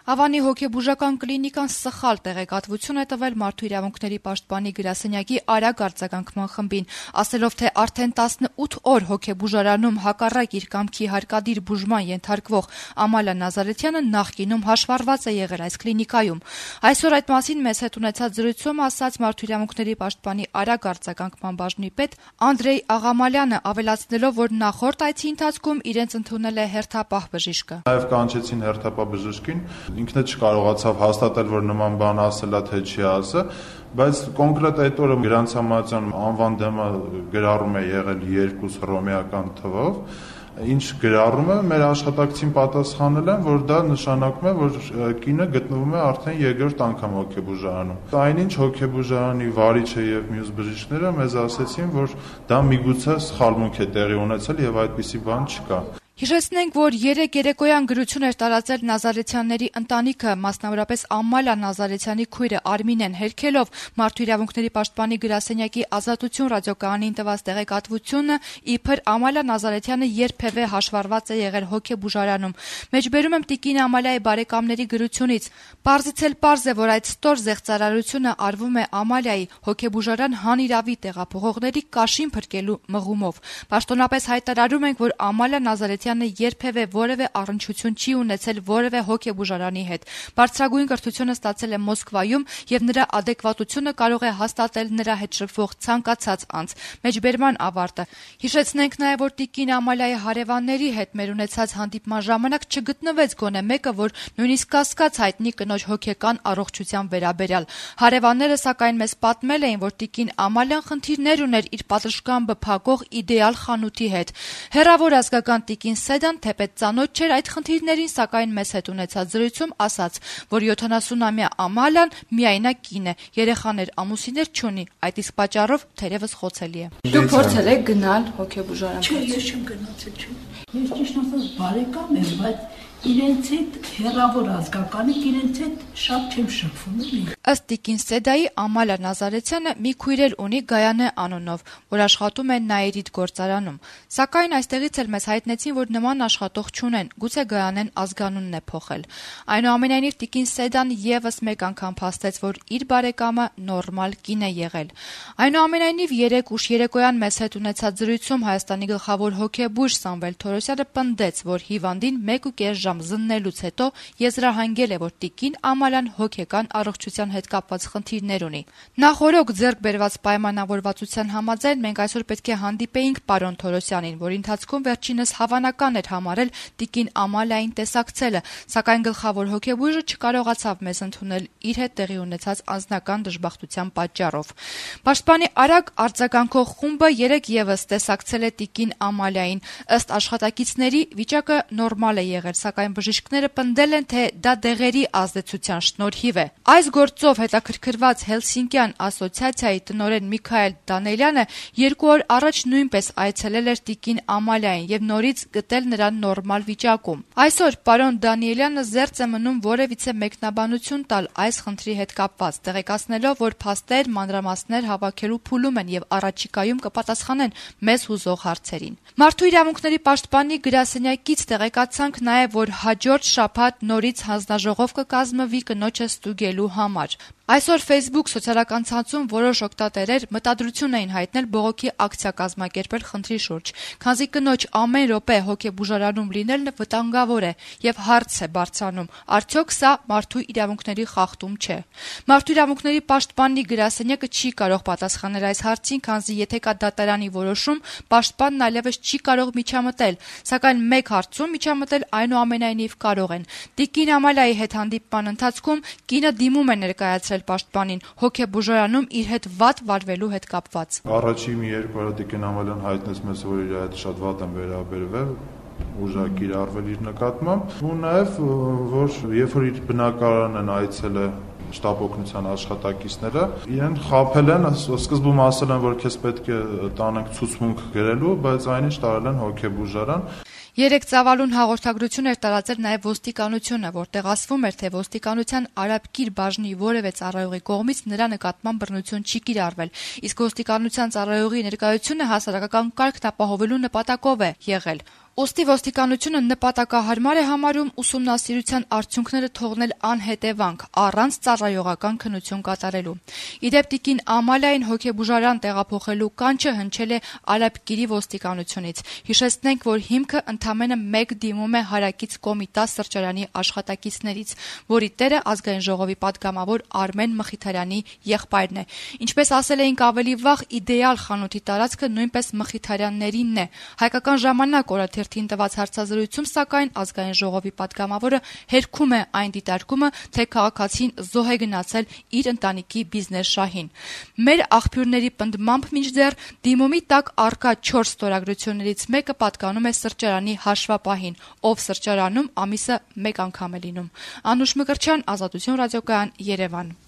Ավանի հոգեբուժական կլինիկան սխալ տեղեկատվություն է տվել Մարդու իրավունքների պաշտպանի գրասենյակի արագ արձագանքման խմբին, ասելով, թե արդեն 18 օր հոգեբուժարանում հակառակ իր կամքի հարկադիր բուժման ենթարկվող Ամալիա Նազարեթյանը նախկինում հաշվառված է եղել այս կլինիկայում։ Այսօր այդ մասին մեզ հետ ունեցած զրույցում ասաց Մարդու իրավունքների պաշտպանի արագ արձագանքման բաժնի պետ Անդրեյ Աղամալյանը, ավելացնելով, որ նախորդ այցի ընթացքում իրենց ընդունել է հերթապահ բժիշկը։ Նաև կանչեցին հերթապահ բժշկին, ինքն չկարողացավ հաստատել, որ նման բան ասել է, թե չի ասել, բայց կոնկրետ այդ օրը Գրանց Համալսարան անվան դեմը գրառում է եղել 2 հռոմեական թվով, ինչ գրառում է, մեր աշխատակցին պատասխանել են, որ դա նշանակում է, որ կինը գտնվում է արդեն երկրորդ անգամ հոգեբուժարանում։ Այնինչ հոգեբուժարանի վարիչը եւ մյուս բժիշկները մեզ ասեցին, որ դա միգուցե սխալմունք է տեղի ունեցել եւ այդպիսի բան չկա։ Հիշեցնենք, որ երեկ երեկոյան գրություն էր տարածել Նազարեթյանների ընտանիքը, մասնավորապես Ամալիա Նազարեթյանի քույրը Արմինեն, հերքելով Մարդու իրավունքների պաշտպանի գրասենյակի Ազատություն ռադիոկայանին տված տեղեկատվությունը, իբր Ամալիա Նազարեթյանը երբևէ հաշվառված է եղել հոգեբուժարանում։ Մեջբերում եմ տիկին Ամալիայի բարեկամների գրությունից. «Պարզից էլ պարզ է, որ այդ ստոր զեղծարարությունը արվում է Ամալիայի հոգեբուժարան հանիրավի տեղափոխողների կաշին փրկելու մղումով։ Պաշտոնապես հայտարարում ենք, որ Ամալիա Նազարեթյանը երբևէ որևէ առնչություն չի ունեցել որևէ հոգեբուժարանի հետ։ Բարձրագույն կրթությունը ստացել է Մոսկվայում եւ նրա ադեկվատությունը կարող է հաստատել նրա հետ շփվող ցանկացած անձ»։ Մեջբերման ավարտը։ Հիշեցնենք նաեւ, որ տիկին Ամալիայի հարևանների հետ մեր ունեցած հանդիպման ժամանակ չգտնվեց գոնե մեկը, որ նույնիսկ կասկած հայտնի կնոջ հոգեկան առողջության վերաբերյալ։ Հարևանները սակայն մեզ պատմել էին, որ տիկին Ամալիան խնդիրներ ուներ իր պատշգամբը փակող Իդեալ խանութի հետ։ Հեռավոր ազգական տիկին Սեդան թեպետ ծանոթ չէր այդ խնդիրներին, սակայն մեզ հետ ունեցած զրույցում ասաց, որ 70-ամյա Ամալիան միայնակ կին է, երեխաներ, ամուսիններ չունի, այդ իսկ պատճառով թերևս խոցելի է։ Դուք փորձել եք գնալ հոգեբուժարան։ Չէ, ես չեմ գնացել։ Ես ճիշտ ասած բարեկամ եմ, բայց իրենց հետ հեռավոր ազգականից իրենց հետ շատ չեմ շփվում։ Ըստ տիկին Սեդայի, Ամալիա Նազարեթյանը մի քույր էլ ունի Գայանե անունով, որ աշխատում է Նաիրիդ գործարանում։ Սակայն այստեղից էլ մեզ հայտնեցին, որ նման աշխատող չունեն, գուցե Գայանեն ազգանունն է փոխել։ Այնուամենայնիվ տիկին Սեդան եւս մեկ անգամ փաստեց, որ իր բարեկամը նորմալ կին է եղել։ Այնուամենայնիվ երեկ ուշ երեկոյան մեզ հետ ունեցած զրույցում Հայաստանի գլխավոր հոգեբույժ Սամվել Թորոսյանը պնդեց, որ հիվանդին 1.5 ժամ զննելուց հետո եզրահանգել է, որ տիկին Ամալիան հոգեկան առողջության հետ կապված խնդիրներ ունի։ Նախորոք ձեռք բերված պայմանավորվածության համաձայն մենք այսօր պետք է հանդիպեինք պարոն Թորոսյանին, որի ընթացքում վերջինս հավանական էր համարել տիկին Ամալիային տեսակցելը, սակայն գլխավոր հոգեբույժը չկարողացավ մեզ ընդունել իր հետ տեղի ունեցած անձնական դժբախտության պատճառով։ Պաշտպանի արագ արձագանքող խումբը երեկ եւս տեսակցել է տիկին Ամալիային։ Ըստ աշխատակիցների վիճակը նորմալ է եղել, սակայն բժիշկները պնդել են, թե դա դեղերի ազդեցության շնորհիվ է։ Այս գործով հետաքրքրված Հելսինկյան ասոցիացիայի տնօրեն Միքայել Դանելյանը 2 օր առաջ նույնպես այցելել էր տիկին Ամալիային եւ նորից գտել նրան նորմալ վիճակում։ Այսօր պարոն Դանիելյանը զերծ է մնում որևիցե մեկնաբանություն տալ այս խնդրի հետ կապված, տեղեկացնելով, որ փաստեր, մանրամասներ հավաքելու փուլում են եւ առաջիկայում կպատասխանեն մեզ հուզող հարցերին։ Մարդու իրավունքների պաշտպանի գրասենյակից տեղեկացանք նաեւ, որ հաջորդ շաբաթ նորից հանձնաժողով կկազմվի կնոջը ստուգելու համար։ Այսօր Facebook սոցիալական ցանցում որոշ օգտատերեր մտադրություն էին հայտնել բողոքի ակցիա կազմակերպել խնդրի շուրջ, քանզի կնոջ ամեն րոպե հոգեբուժարանում լինելն վտանգավոր է եւ հարց է բարձրանում, արդյոք սա մարդու իրավունքների խախտում չէ։ Մարդու իրավունքների պաշտպանի գրասենյակը չի կարող պատասխանել այս հարցին, քանզի եթե կա դատարանի որոշում, պաշտպանն այլևս չի կարող միջամտել, սակայն մեկ հարցում միջամտել այնուամենայնիվ կարող են։ Տիկին Ամալիայի հետ հանդիպման ընթացքում կինը դիմում է ներկայացրել պաշտպանին հոգեբուժարանում իր հետ վատ վարվելու հետ կապված։ Առաջին մի երկու օր տիկին Ամալիան հայտնեց մեզ, որ իր հետ շատ վատ են վերաբերվել, ուժակ կիրառվել իր նկատմամբ, ու նաև որ երբ որ իր բնակարան են այցելել շտապ օգնության աշխատակիցները, իրեն խաբել են, սկզբում ասել են, որ քեզ պետք է տանենք ցուցմունք գրելու, բայց այնինչ տարել են հոգեբուժարան։ Երեկ ծավալուն հաղորդագրություն էր տարածել նաև ոստիկանությունը, որտեղ ասվում էր, թե ոստիկանության արաբկիր բաժնի որևէ ծառայողի կողմից նրա նկատմամբ բռնություն չի կիրառվել, իսկ ոստիկանության ծառայողի ներկայությունը հասարակական կարգն ապահովելու նպատակով է եղել։ Ուստի ոստիկանությունը նպատակահարմար է համարում ուսումնասիրության արդյունքները թողնել անհետևանք, առանց ծառայողական քննություն կատարելու։ Իդեպ տիկին Ամալիային հոգեբուժարան տեղափոխելու կանչը հնչել է Ալեպկիրի ոստիկանությունից։ Հիշեցնենք, որ հիմքը ընդամենը մեկ դիմում է Հարակից Կոմիտաս սրճարանի աշխատակիցներից, որի տերը ազգային ժողովի պատգամավոր Արմեն Մխիթարյանի եղբայրն է։ Ինչպես ասել էինք ավելի վաղ, իդեալ խանութի տարածքը նույնպես Մխիթարյաններինն է։ Հայկական ժամանակ օրաթերթին տված հարցազրույցում, սակայն ազգային ժողովի պատգամավորը հերքում է այն դիտարկումը, թե քաղաքացին զոհ է գնացել իր ընտանիքի բիզնես շահին։ Մեր աղբյուրների պնդմամբ մինչդեռ դիմումի տակ առկա 4 ստորագրություններից մեկը պատկանում է սրճարանի հաշվապահին, ով սրճարանում ամիսը 1 անգամ է լինում։ Անուշ Մկրտչյան, Ազատություն ռադիոկայան, Երևան։